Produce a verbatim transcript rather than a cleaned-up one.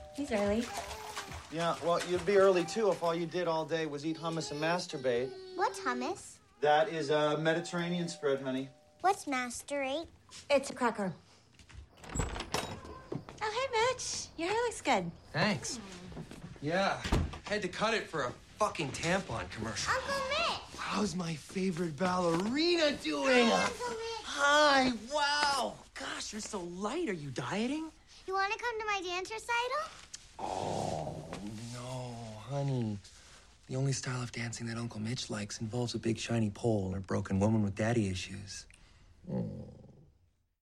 He's early. Yeah, well, you'd be early, too, if all you did all day was eat hummus and masturbate. What's hummus? That is a Mediterranean spread, honey. What's masturbate? It's a cracker. Oh, hey, Mitch. Your hair looks good. Thanks. Yeah, had to cut it for a fucking tampon commercial. Uncle Mitch! How's my favorite ballerina doing? Hi, Uncle Mitch. Hi, wow. Gosh, you're so light. Are you dieting? You want to come to my dance recital? Oh, no, honey. The only style of dancing that Uncle Mitch likes involves a big shiny pole or broken woman with daddy issues. Oh.